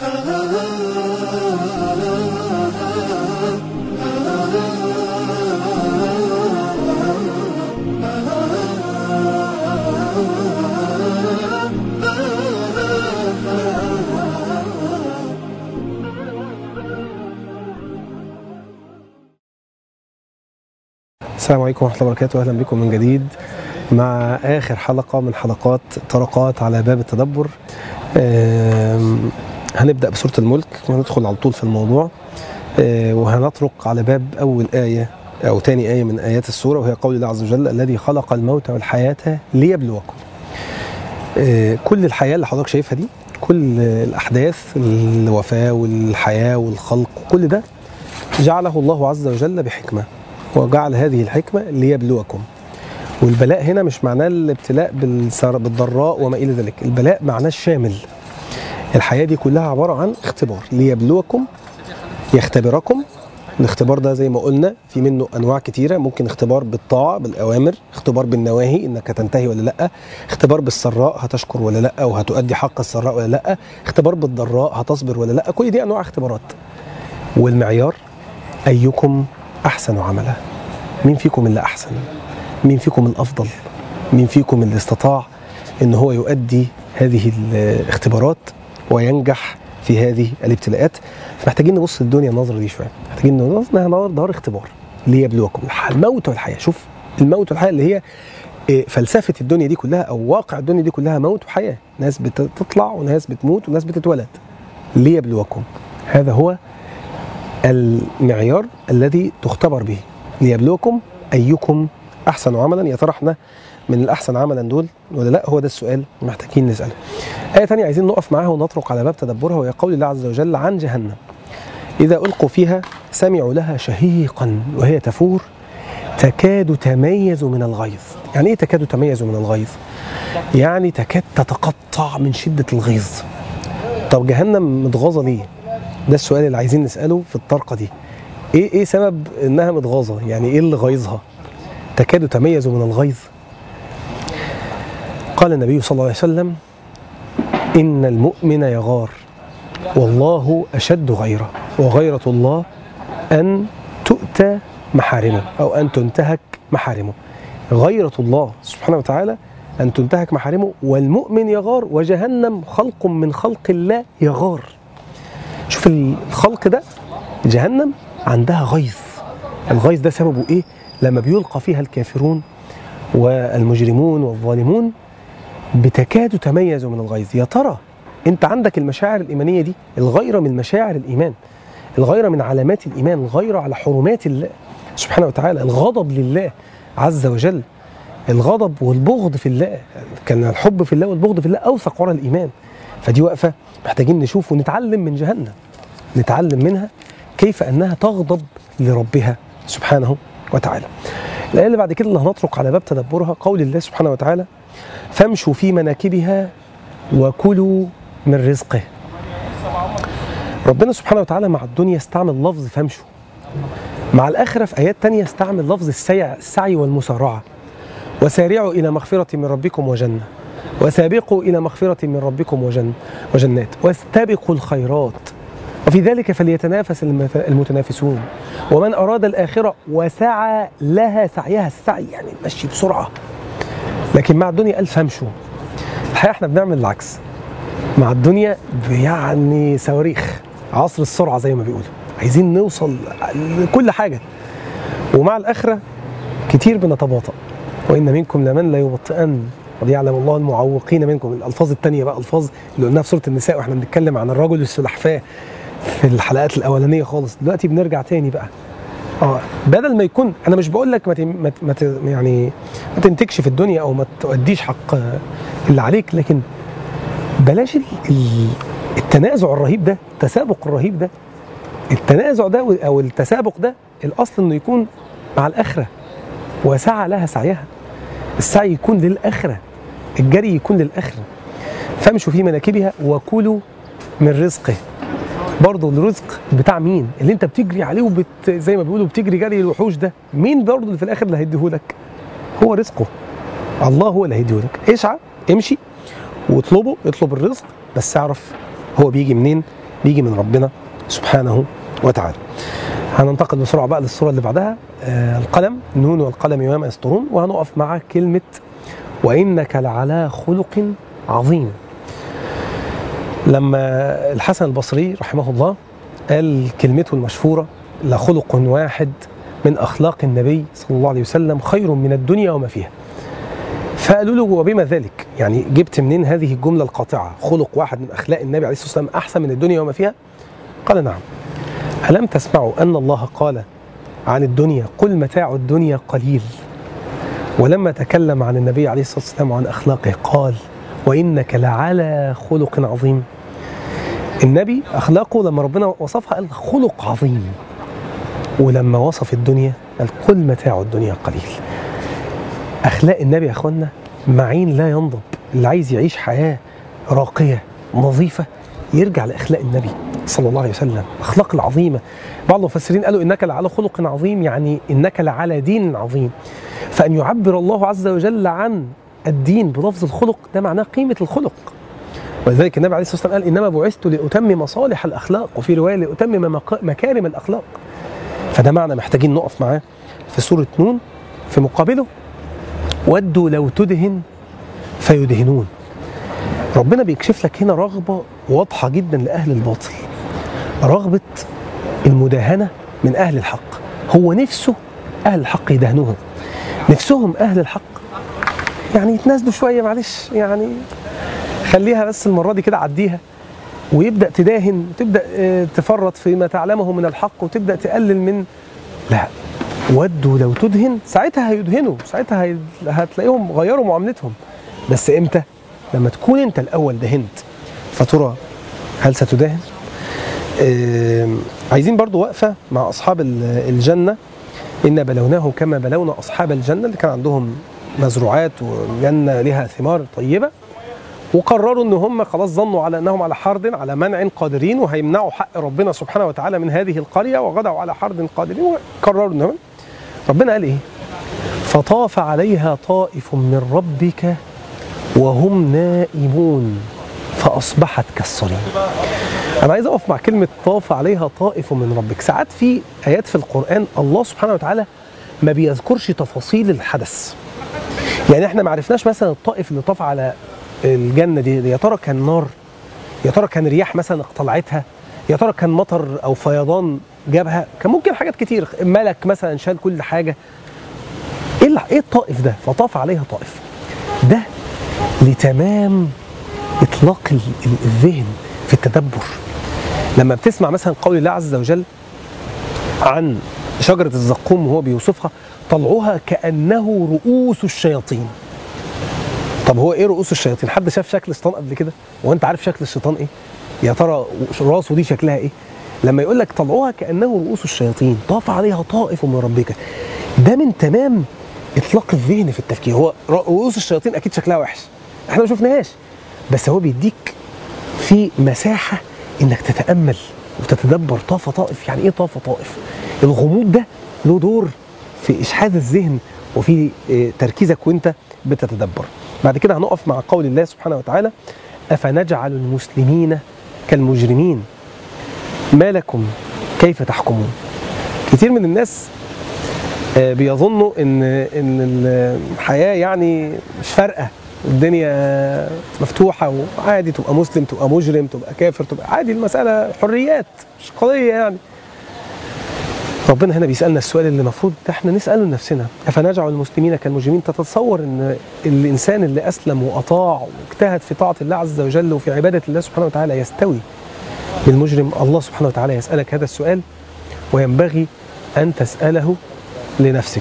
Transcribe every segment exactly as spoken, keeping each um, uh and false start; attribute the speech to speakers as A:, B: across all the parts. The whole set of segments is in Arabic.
A: السلام عليكم ورحمة الله وبركاته. أهلا بكم من جديد مع آخر حلقة من حلقات طرقات على باب التدبر. هنبدأ بسورة الملك وندخل على طول في الموضوع، وهنطرق على باب أول آية أو تاني آية من آيات السورة، وهي قول الله عز وجل: الذي خلق الموت والحياة ليبلوكم. كل الحياة اللي حضرتك شايفها دي، كل الأحداث، الوفاة والحياة والخلق، كل ده جعله الله عز وجل بحكمة، وجعل هذه الحكمة ليبلوكم. والبلاء هنا مش معناه الابتلاء بالضراء وما إلى ذلك، البلاء معناه الشامل. الحياة دي كلها عبارة عن اختبار ليبلوكم، يختبركم. الاختبار ده زي ما قلنا في منه أنواع كتيرة، ممكن اختبار بالطاعة بالأوامر، اختبار بالنواهي إنك هتنتهي ولا لأ، اختبار بالسراء هتشكر ولا لأ وهتؤدي حق السراء ولا لأ، اختبار بالضراء هتصبر ولا لأ. كل دي أنواع اختبارات، والمعيار أيكم أحسن عملا. مين فيكم اللي أحسن؟ مين فيكم الأفضل؟ مين فيكم اللي استطاع إن هو يؤدي هذه الاختبارات وينجح في هذه الابتلاءات؟ محتاجين نبص الدنيا النظرة دي شوية، محتاجين نبص انها دار اختبار ليبلوكم. الموت والحياة، شوف الموت والحياة اللي هي فلسفة الدنيا دي كلها أو واقع الدنيا دي كلها موت وحياة، ناس بتطلع وناس بتموت وناس بتتولد. ليبلوكم، هذا هو المعيار الذي تختبر به. ليبلوكم أيكم أحسن عملا. يا ترى احنا من الأحسن عملا دول ولا لا؟ هو ده السؤال محتاجين نسأله. آية تانية عايزين نقف معاها ونطرق على باب تدبرها، وهي قول الله عز وجل عن جهنم: إذا ألقوا فيها سمعوا لها شهيقا وهي تفور تكاد تميز من الغيظ. يعني إيه تكاد تميز من الغيظ؟ يعني تكاد تتقطع من شدة الغيظ. طب جهنم متغاظة ليه؟ ده السؤال اللي عايزين نسأله في الطرقة دي. ايه ايه سبب انها متغاظة؟ يعني ايه اللي غيظها؟ تكاد تميز من الغيظ. قال النبي صلى الله عليه وسلم: إن المؤمن يغار والله أشد غيرة، وغيرة الله أن تؤتى محارمه أو أن تنتهك محارمه. غيرة الله سبحانه وتعالى أن تنتهك محارمه، والمؤمن يغار، وجهنم خلق من خلق الله يغار. شوف الخلق ده، جهنم عندها غيظ. الغيظ ده سببه ايه؟ لما بيلقى فيها الكافرون والمجرمون والظالمون بتكاد تميز من الغيظ. يا ترى انت عندك المشاعر الإيمانية دي؟ الغيرة من مشاعر الإيمان، الغيرة من علامات الإيمان، الغيرة على حرمات الله سبحانه وتعالى، الغضب لله عز وجل، الغضب والبغض في الله. كان الحب في الله والبغض في الله أوثق وراء الإيمان. فدي وقفة محتاجين نشوف ونتعلم من جهنم، نتعلم منها كيف أنها تغضب لربها سبحانه وتعالى. الآية اللي بعد كده اللي هنطرق على باب تدبرها قول الله سبحانه وتعالى: فامشوا في مناكبها وكلوا من رزقه. ربنا سبحانه وتعالى مع الدنيا استعمل لفظ فامشوا، مع الآخرة في آيات تانية استعمل لفظ السعي, السعي والمسارعة: وسارعوا إلى مغفرة من ربكم وجنة، وسابقوا إلى مغفرة من ربكم وجنة وجنات، واستبقوا الخيرات، وفي ذلك فليتنافس المتنافسون، ومن أراد الآخرة وسعى لها سعيها. السعي يعني مشي بسرعة. لكن مع الدنيا قال فامشوا. الحقيقة احنا بنعمل العكس مع الدنيا، يعني صواريخ عصر السرعة زي ما بيقولوا، عايزين نوصل لكل حاجة. ومع الآخرة كتير بنتباطأ: وإن منكم لمن لا يبطئن قد يعلم الله المعوقين منكم. الألفاظ التانية بقى ألفاظ اللي قلناها في سورة النساء واحنا بنتكلم عن الرجل السلحفاة في الحلقات الأولانية خالص. دلوقتي بنرجع تاني بقى اه بدل ما يكون، انا مش بقول لك ما ما يعني ما تنتجش في الدنيا او ما تؤديش حق اللي عليك، لكن بلاش التنازع الرهيب ده، التسابق الرهيب ده. التنازع ده او التسابق ده الاصل انه يكون مع الاخره، وسعى لها سعيها. السعي يكون للاخره، الجري يكون للاخره. فامشوا في مناكبها وكلوا من رزقه. برضه الرزق بتاع مين؟ اللي انت بتجري عليه وبت زي ما بيقولوا بتجري جري الوحوش ده، مين برضه اللي في الاخر اللي هيديهولك؟ هو رزقه، الله هو اللي هيديهولك. اسعى، امشي واطلبه، اطلب الرزق، بس اعرف هو بيجي منين. بيجي من ربنا سبحانه وتعالى. هننتقل بسرعة بقى للصورة اللي بعدها، آه القلم، نون والقلم وما يسطرون، وهنقف مع كلمة وإنك لعلى خلق عظيم. لما الحسن البصري رحمه الله قال كلمته المشهورة لخلق واحد من أخلاق النبي صلى الله عليه وسلم خير من الدنيا وما فيها، فقالوا له وبما ذلك؟ يعني جبت منين هذه الجملة القاطعة؟ خلق واحد من أخلاق النبي عليه الصلاة والسلام أحسن من الدنيا وما فيها؟ قال نعم. ألم تسمعوا أن الله قال عن الدنيا قل متاع الدنيا قليل، ولما تكلم عن النبي عليه الصلاة والسلام وعن أخلاقه قال وإنك لعلى خلق عظيم. النبي أخلاقه لما ربنا وصفها قال خلق عظيم، ولما وصف الدنيا قال قل متاع الدنيا قليل. أخلاق النبي يا أخوانا معين لا ينضب. اللي عايز يعيش حياة راقية نظيفة يرجع لأخلاق النبي صلى الله عليه وسلم، أخلاق العظيمة. بعض المفسرين قالوا إنك لعلى خلق عظيم، يعني إنك لعلى دين عظيم. فأن يعبر الله عز وجل عن الدين بلفظ الخلق ده معناه قيمة الخلق. ولذلك النبي عليه الصلاة والسلام قال إنما بعثت لأتمم مصالح الأخلاق، وفي رواية لأتمم مكارم الأخلاق. فده معنى محتاجين نقف معاه في سورة نون. في مقابله ودوا لو تدهن فيدهنون. ربنا بيكشف لك هنا رغبة واضحة جدا لأهل الباطل، رغبة المداهنة من أهل الحق. هو نفسه أهل الحق يدهنوهم، نفسهم أهل الحق يعني يتنازلوا شوية، معلش يعني خليها بس المرة دي كده عديها، ويبدأ تداهن وتبدأ تفرط فيما تعلمه من الحق وتبدأ تقلل من. لا، ودوا لو تدهن، ساعتها هيدهنوا، ساعتها هتلاقيهم غيروا معاملتهم. بس امتى؟ لما تكون انت الأول دهنت. فترى هل ستداهن؟ آه عايزين برضو وقفة مع أصحاب الجنة. إن بلوناهم كما بلونا أصحاب الجنة، اللي كان عندهم مزروعات وجنة لها ثمار طيبة، وقرروا ان هم خلاص ظنوا على انهم على حرد على منع قادرين، وهيمنعوا حق ربنا سبحانه وتعالى من هذه القرية، وغدوا على حرد قادرين، وقرروا انهم. ربنا قال ايه؟ فطاف عليها طائف من ربك وهم نائمون فاصبحت كالصريم. انا عايز اقف مع كلمة طاف عليها طائف من ربك. ساعات في ايات في القرآن الله سبحانه وتعالى ما بيذكرش تفاصيل الحدث. يعني احنا ما عرفناش مثلا الطائف اللي طاف على الجنة دي يا ترى كان نار، يا ترى كان رياح مثلا اقتلعتها، يا ترى كان مطر او فيضان جابها، كان ممكن حاجات كتير، ملك مثلا شال كل حاجة. ايه ايه الطائف ده؟ فطاف عليها طائف، ده لتمام اطلاق الذهن في التدبر. لما بتسمع مثلا قول الله عز وجل عن شجرة الزقوم وهو بيوصفها طلعوها كأنه رؤوس الشياطين. طب هو ايه رؤوس الشياطين؟ حد شاف شكل الشيطان قبل كده؟ وانت عارف شكل الشيطان ايه؟ يا ترى راسه دي شكلها ايه؟ لما يقول لك طلعوها كأنه رؤوس الشياطين طاف عليها طائف من ربك، ده من تمام اطلاق الذهن في التفكير. هو رؤوس الشياطين اكيد شكلها وحش، احنا ما شفناهاش، بس هو بيديك في مساحة انك تتأمل وتتدبر. طاف طائف، يعني ايه طاف طائف؟ الغموض ده له دور في إشحاذ الذهن وفي تركيزك وانت بتتدبر. بعد كده هنقف مع قول الله سبحانه وتعالى أفنجعل المسلمين كالمجرمين ما لكم كيف تحكمون. كتير من الناس بيظنوا ان ان الحياة يعني مش فارقة، الدنيا مفتوحة وعادي، تبقى مسلم تبقى مجرم تبقى كافر تبقى عادي، المسألة حريات مش قضية يعني. ربنا هنا بيسألنا السؤال اللي المفروض احنا نسأله لنفسنا، أفنجعل المسلمين كالمجرمين؟ تتصور ان الإنسان اللي أسلم وأطاع واجتهد في طاعة الله عز وجل وفي عبادة الله سبحانه وتعالى يستوي بالمجرم؟ الله سبحانه وتعالى يسألك هذا السؤال، وينبغي أن تسأله لنفسك.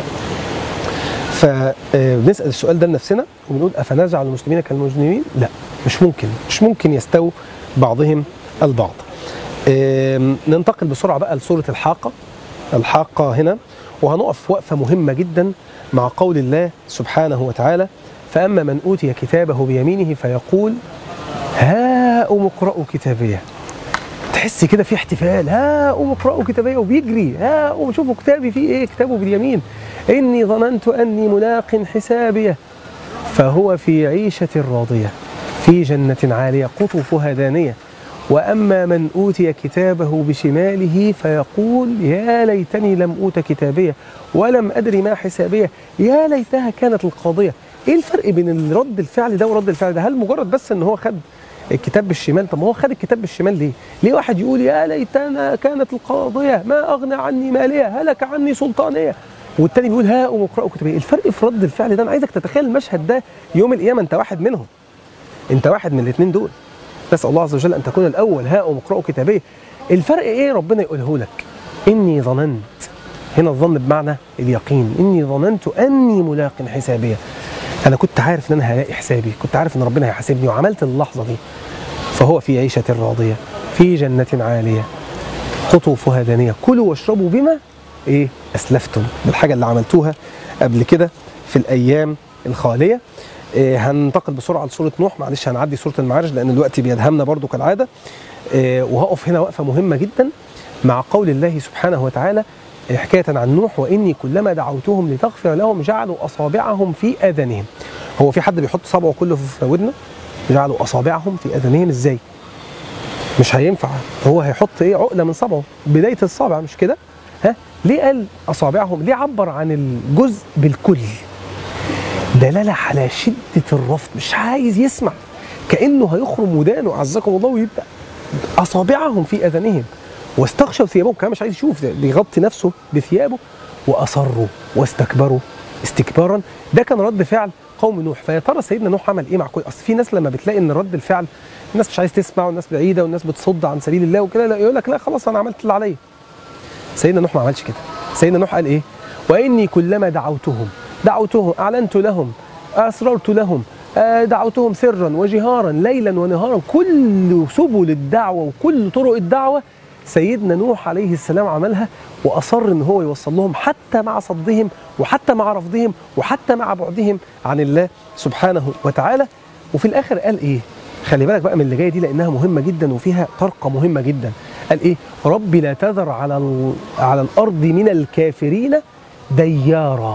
A: فبنسأل السؤال ده لنفسنا وبنقول أفنجعل المسلمين كالمجرمين؟ لا، مش ممكن، مش ممكن يستوي بعضهم البعض. ننتقل بسرعة بقى لسورة الحاقة. الحاقة هنا، وهنقف وقفة مهمة جدا مع قول الله سبحانه وتعالى فأما من أوتي كتابه بيمينه فيقول هاؤم اقرءوا كتابيه. تحس كده في احتفال، هاؤم اقرءوا كتابيه، وبيجري هاؤم شوفوا كتابي فيه ايه، كتابه باليمين. إني ظننت أني ملاق حسابيه فهو في عيشة راضية في جنة عالية قطوفها دانية وأما من أوتي كتابه بشماله فيقول يا ليتني لم أوت كتابيه ولم أدري ما حسابيه يا ليتها كانت القاضية. إيه الفرق بين رد الفعل ده ورد الفعل ده؟ هل مجرد بس إن هو خد الكتاب بالشمال؟ طب ما هو خد الكتاب بالشمال ليه؟ ليه واحد يقول يا ليتنا كانت القاضية ما أغنى عني مالية هلك عني سلطانية، والتاني بيقول هاؤم اقرأوا كتابيه؟ الفرق في رد الفعل ده. أنا عايزك تتخيل المشهد ده يوم القيامة، أنت واحد منهم، أنت واحد من الاثنين دول. نسأل الله عز وجل أن تكون الأول هاؤم اقرأوا كتابيه. الفرق إيه؟ ربنا يقوله لك إني ظننت، هنا الظن بمعنى اليقين، إني ظننت أني ملاق حسابيه. أنا كنت عارف إن أنا هلاقي حسابي، كنت عارف إن ربنا هيحاسبني، وعملت اللحظة دي. فهو في عيشة راضية في جنة عالية قطوفها دانية كلوا واشربوا بما إيه أسلفتم، بالحاجة اللي عملتوها قبل كده في الأيام الخالية. إيه هننتقل بسرعة لسورة نوح، معلش هنعدي سورة المعارج لأن الوقت بيدهمنا برضو كالعادة. إيه وهقف هنا وقفة مهمة جدا مع قول الله سبحانه وتعالى حكاية عن نوح وإني كلما دعوتهم لتغفر لهم جعلوا أصابعهم في آذانهم. هو في حد بيحط صبعه كله في ودنه؟ جعلوا أصابعهم في آذانهم إزاي؟ مش هينفع، هو هيحط إيه؟ عقلة من صبعه بداية الصابع، مش كده؟ ها؟ ليه قال أصابعهم؟ ليه عبر عن الجزء بالكل؟ دلالة على شدة الرفض، مش عايز يسمع، كأنه هيخرم ودانه عزكم الله ويبدأ أصابعهم في آذانهم واستغشوا ثيابهم، كمان مش عايز يشوف، بيغطي نفسه بثيابه، وأصروا واستكبروا استكبارا. ده كان رد فعل قوم نوح. فيا ترى سيدنا نوح عمل ايه مع كل؟ اصل في ناس لما بتلاقي ان رد الفعل الناس مش عايز تسمع والناس بعيده والناس بتصد عن سبيل الله وكده، لا يقول لك لا خلاص انا عملت اللي عليا. سيدنا نوح ما عملش كده. سيدنا نوح قال ايه؟ واني كلما دعوتهم دعوتهم اعلنت لهم اسررت لهم دعوتهم سرا وجهارا ليلا ونهارا. كل سبل الدعوه وكل طرق الدعوه سيدنا نوح عليه السلام عملها، وأصر إن هو يوصل لهم حتى مع صدهم وحتى مع رفضهم وحتى مع بعدهم عن الله سبحانه وتعالى. وفي الآخر قال إيه؟ خلي بالك بقى من اللي جاية دي لأنها مهمة جدا وفيها طرقة مهمة جدا. قال إيه؟ ربي لا تذر على على الأرض من الكافرين ديارا.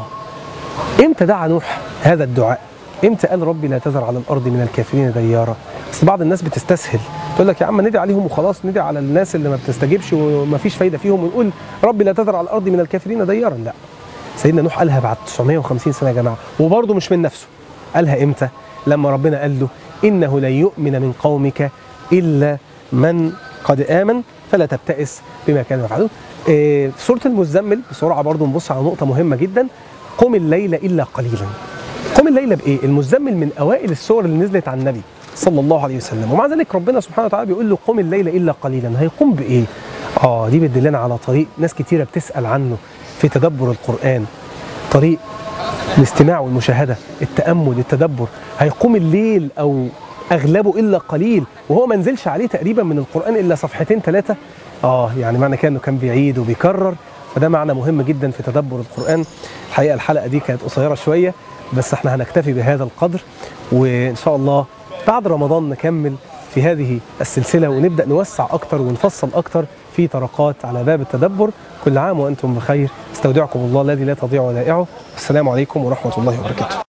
A: إمتى دعا نوح هذا الدعاء؟ إمتى قال ربي لا تذر على الأرض من الكافرين ديارا؟ بس بعض الناس بتستسهل تقول لك يا عم ندعي عليهم وخلاص، ندعي على الناس اللي ما بتستجيبش وما فيش فايدة فيهم ونقول ربي لا تذر على الأرض من الكافرين ديارا. لا، سيدنا نوح قالها بعد تسعمائة وخمسين سنة يا جماعة، وبرضه مش من نفسه. قالها إمتى؟ لما ربنا قال له إنه لن يؤمن من قومك إلا من قد آمن فلا تبتئس بما كانوا يفعلون. إيه في سورة المزمل بسرعة برضه نبص على نقطة مهمة جدا. قم الليل إلا قليلا. قم الليل بإيه؟ المزمل من أوائل السور اللي نزلت عن النبي صلى الله عليه وسلم، ومع ذلك ربنا سبحانه وتعالى بيقول له قم الليل إلا قليلا. هيقوم بإيه؟ آه دي بتدلنا على طريق ناس كتيرة بتسأل عنه في تدبر القرآن، طريق الاستماع والمشاهدة، التأمل، التدبر. هيقوم الليل أو أغلبه إلا قليل، وهو ما نزلش عليه تقريبا من القرآن إلا صفحتين ثلاثة. آه يعني معنى كأنه كان بيعيد وبيكرر، فده معنى مهم جدا في تدبر القرآن. الحقيقة الحلقة دي كانت قصيرة شوية بس احنا هنكتفي بهذا القدر، وإن شاء الله بعد رمضان نكمل في هذه السلسلة ونبدأ نوسع أكتر ونفصل أكتر في طرقات على باب التدبر. كل عام وأنتم بخير، استودعكم الله الذي لا تضيع ودائعه. السلام عليكم ورحمة الله وبركاته.